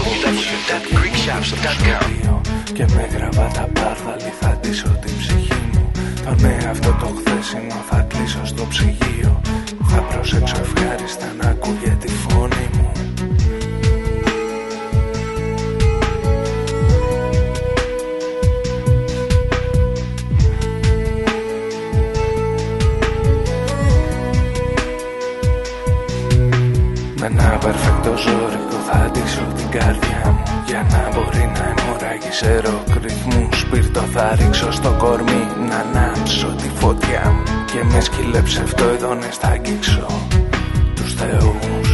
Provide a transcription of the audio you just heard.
www.greekshop.com. Και με γραβάτα πάρδαλη θα ντύσω την ψυχή μου. Τον εαυτό το χθεσινό θα κλείσω στο ψυγείο. Θα προσέξω ευχάριστα να ακούγεται τη φωνή μου. Με ένα περφέκτο ζόρικο θα ντύσω την καρδιά μου, για να μπορεί να αιμορραγεί σε ροκ ρυθμούς. Σπίρτο θα ρίξω στο κορμί να ανάψω τη φωτιά μου. Και με σκυλέψε φτωειδώνες θα αγγίξω τους θεούς.